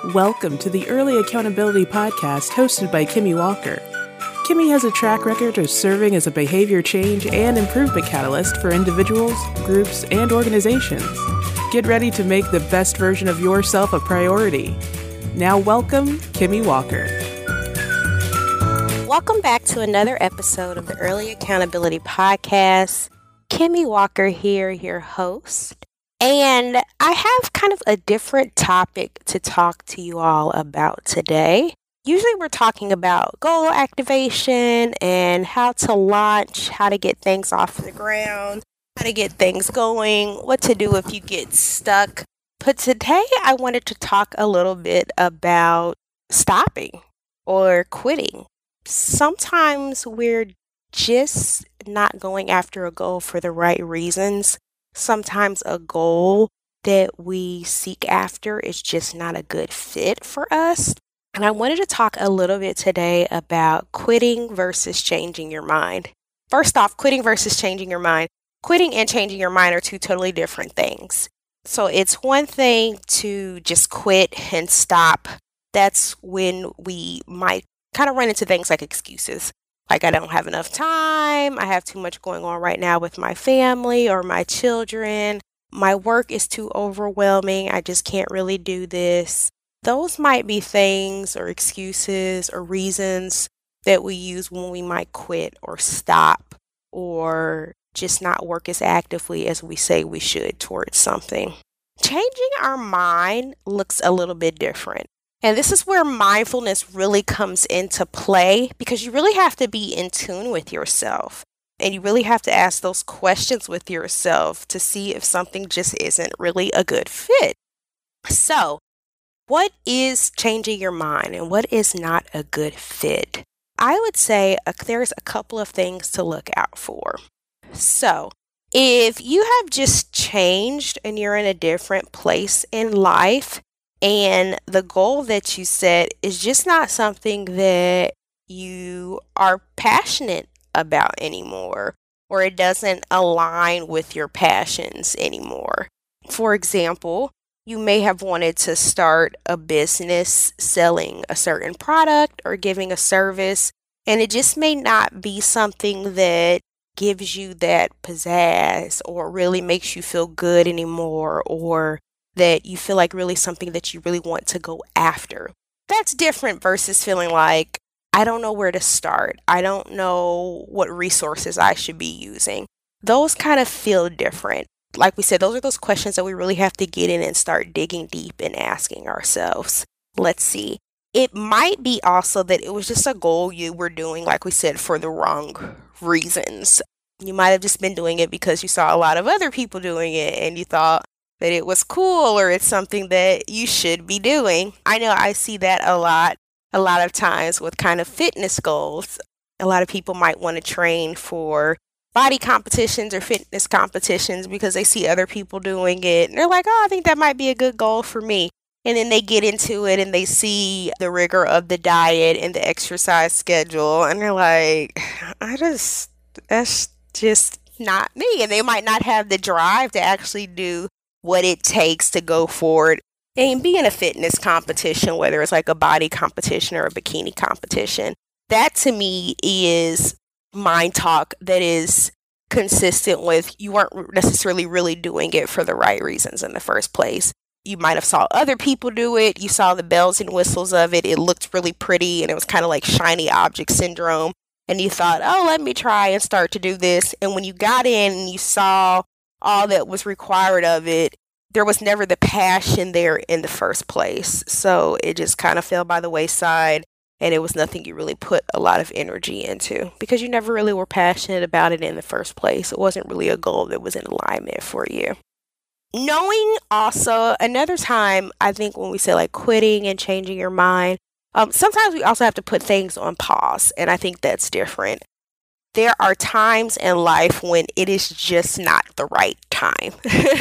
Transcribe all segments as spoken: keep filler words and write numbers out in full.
Welcome to the Early Accountability Podcast hosted by Kimmy Walker. Kimmy has a track record of serving as a behavior change and improvement catalyst for individuals, groups, and organizations. Get ready to make the best version of yourself a priority. Now welcome, Kimmy Walker. Welcome back to another episode of the Early Accountability Podcast. Kimmy Walker here, your host. And I have kind of a different topic to talk to you all about today. Usually we're talking about goal activation and how to launch, how to get things off the ground, how to get things going, what to do if you get stuck. But today I wanted to talk a little bit about stopping or quitting. Sometimes we're just not going after a goal for the right reasons. Sometimes a goal that we seek after is just not a good fit for us. And I wanted to talk a little bit today about quitting versus changing your mind. First off, quitting versus changing your mind. Quitting and changing your mind are two totally different things. So it's one thing to just quit and stop. That's when we might kind of run into things like excuses. Like, I don't have enough time, I have too much going on right now with my family or my children, my work is too overwhelming, I just can't really do this. Those might be things or excuses or reasons that we use when we might quit or stop or just not work as actively as we say we should towards something. Changing our mind looks a little bit different. And this is where mindfulness really comes into play, because you really have to be in tune with yourself. And you really have to ask those questions with yourself to see if something just isn't really a good fit. So, what is changing your mind and what is not a good fit? I would say uh, there's a couple of things to look out for. So, if you have just changed and you're in a different place in life, and the goal that you set is just not something that you are passionate about anymore, or it doesn't align with your passions anymore. For example, you may have wanted to start a business selling a certain product or giving a service, and it just may not be something that gives you that pizzazz or really makes you feel good anymore, or that you feel like really something that you really want to go after. That's different versus feeling like, I don't know where to start. I don't know what resources I should be using. Those kind of feel different. Like we said, those are those questions that we really have to get in and start digging deep and asking ourselves. Let's see. It might be also that it was just a goal you were doing, like we said, for the wrong reasons. You might have just been doing it because you saw a lot of other people doing it and you thought that it was cool or it's something that you should be doing. I know I see that a lot, a lot of times with kind of fitness goals. A lot of people might want to train for body competitions or fitness competitions because they see other people doing it. And they're like, oh, I think that might be a good goal for me. And then they get into it and they see the rigor of the diet and the exercise schedule. And they're like, I just, that's just not me. And they might not have the drive to actually do what it takes to go forward and be in a fitness competition, whether it's like a body competition or a bikini competition. That to me is mind talk that is consistent with you weren't necessarily really doing it for the right reasons in the first place. You might have saw other people do it. You saw the bells and whistles of it. It looked really pretty and it was kind of like shiny object syndrome. And you thought, oh, let me try and start to do this. And when you got in and you saw all that was required of it, there was never the passion there in the first place. So it just kind of fell by the wayside and it was nothing you really put a lot of energy into because you never really were passionate about it in the first place. It wasn't really a goal that was in alignment for you. Knowing also, another time, I think when we say like quitting and changing your mind, um, sometimes we also have to put things on pause, and I think that's different. There are times in life when it is just not the right time.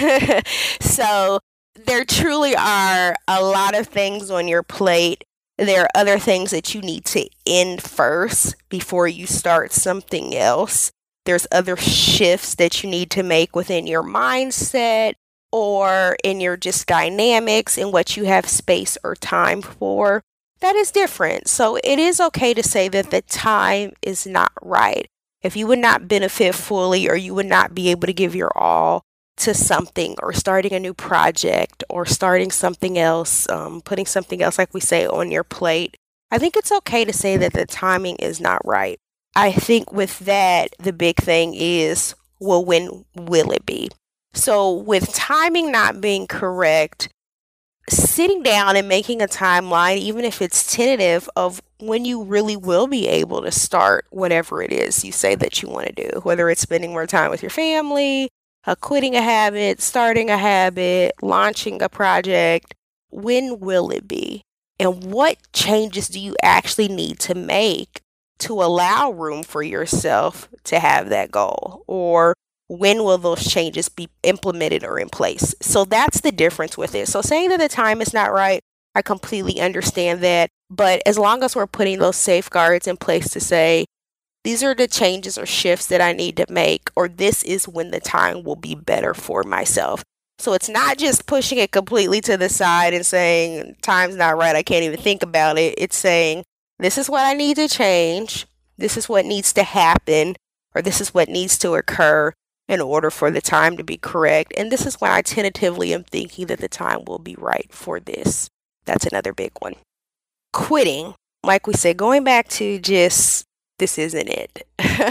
So there truly are a lot of things on your plate. There are other things that you need to end first before you start something else. There's other shifts that you need to make within your mindset, or in your just dynamics and what you have space or time for, that is different. So it is okay to say that the time is not right. If you would not benefit fully or you would not be able to give your all to something or starting a new project or starting something else, um, putting something else, like we say, on your plate, I think it's okay to say that the timing is not right. I think with that, the big thing is, well, when will it be? So with timing not being correct, sitting down and making a timeline, even if it's tentative, of when you really will be able to start whatever it is you say that you want to do, whether it's spending more time with your family, uh, quitting a habit, starting a habit, launching a project. When will it be? And what changes do you actually need to make to allow room for yourself to have that goal? Or when will those changes be implemented or in place? So that's the difference with it. So saying that the time is not right, I completely understand that. But as long as we're putting those safeguards in place to say, these are the changes or shifts that I need to make, or this is when the time will be better for myself. So it's not just pushing it completely to the side and saying, time's not right, I can't even think about it. It's saying, this is what I need to change. This is what needs to happen, or this is what needs to occur in order for the time to be correct. And this is why I tentatively am thinking that the time will be right for this. That's another big one. Quitting, like we said, going back to just, this isn't it.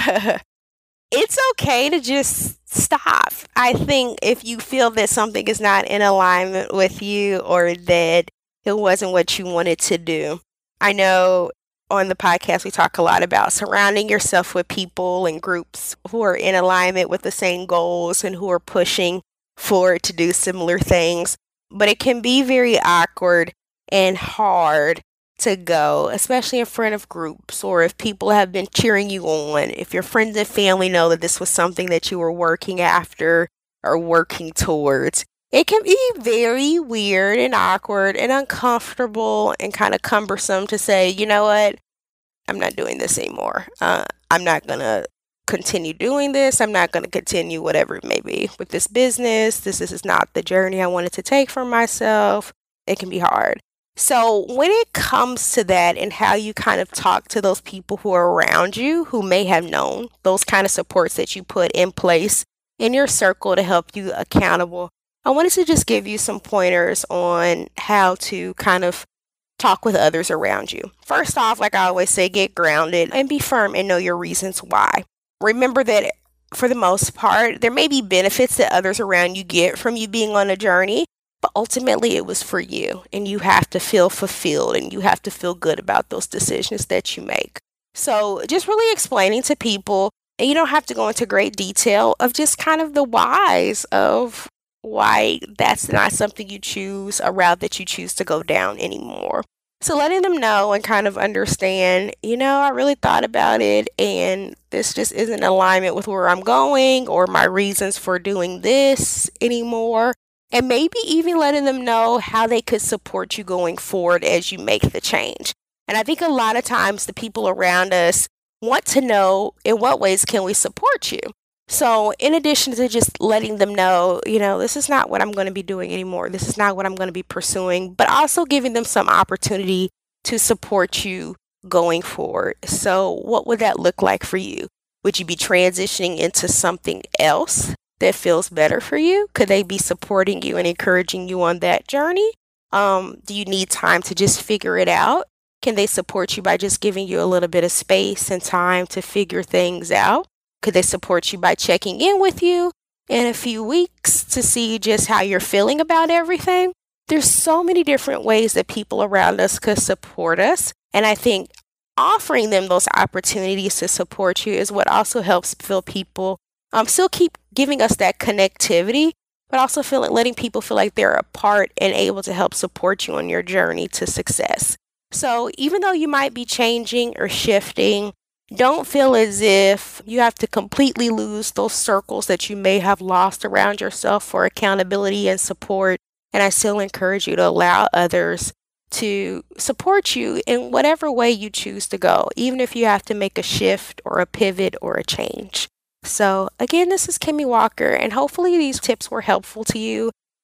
It's okay to just stop. I think if you feel that something is not in alignment with you or that it wasn't what you wanted to do. I know on the podcast, we talk a lot about surrounding yourself with people and groups who are in alignment with the same goals and who are pushing forward to do similar things. But it can be very awkward and hard to go, especially in front of groups, or if people have been cheering you on, if your friends and family know that this was something that you were working after or working towards. It can be very weird and awkward and uncomfortable and kind of cumbersome to say, you know what, I'm not doing this anymore. Uh, I'm not going to continue doing this. I'm not going to continue whatever it may be with this business. This, this is not the journey I wanted to take for myself. It can be hard. So when it comes to that and how you kind of talk to those people who are around you, who may have known those kind of supports that you put in place in your circle to help you accountable, I wanted to just give you some pointers on how to kind of talk with others around you. First off, like I always say, get grounded and be firm and know your reasons why. Remember that for the most part, there may be benefits that others around you get from you being on a journey, but ultimately it was for you, and you have to feel fulfilled and you have to feel good about those decisions that you make. So just really explaining to people, and you don't have to go into great detail of just kind of the whys of why that's not something you choose, a route that you choose to go down anymore. So letting them know and kind of understand, you know, I really thought about it and this just isn't in alignment with where I'm going or my reasons for doing this anymore. And maybe even letting them know how they could support you going forward as you make the change. And I think a lot of times the people around us want to know, in what ways can we support you? So in addition to just letting them know, you know, this is not what I'm going to be doing anymore. This is not what I'm going to be pursuing, but also giving them some opportunity to support you going forward. So what would that look like for you? Would you be transitioning into something else that feels better for you? Could they be supporting you and encouraging you on that journey? Um, do you need time to just figure it out? Can they support you by just giving you a little bit of space and time to figure things out? Could they support you by checking in with you in a few weeks to see just how you're feeling about everything? There's so many different ways that people around us could support us. And I think offering them those opportunities to support you is what also helps feel people um, still keep giving us that connectivity, but also feeling, letting people feel like they're a part and able to help support you on your journey to success. So even though you might be changing or shifting, don't feel as if you have to completely lose those circles that you may have lost around yourself for accountability and support. And I still encourage you to allow others to support you in whatever way you choose to go, even if you have to make a shift or a pivot or a change. So again, this is Kimmy Walker, and hopefully these tips were helpful to you.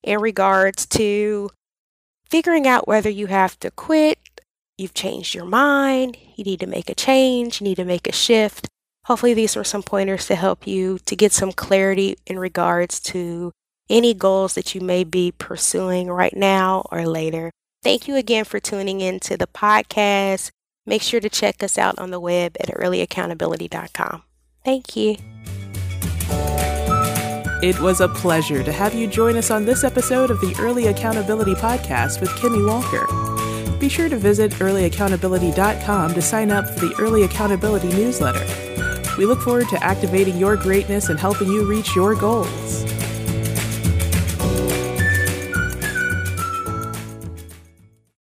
in regards to figuring out whether you have to quit, you've changed your mind, you need to make a change, you need to make a shift. Hopefully these were some pointers to help you to get some clarity in regards to any goals that you may be pursuing right now or later. Thank you again for tuning in to the podcast. Make sure to check us out on the web at early accountability dot com. Thank you. It was a pleasure to have you join us on this episode of the Early Accountability Podcast with Kimmy Walker. Be sure to visit early accountability dot com to sign up for the Early Accountability newsletter. We look forward to activating your greatness and helping you reach your goals.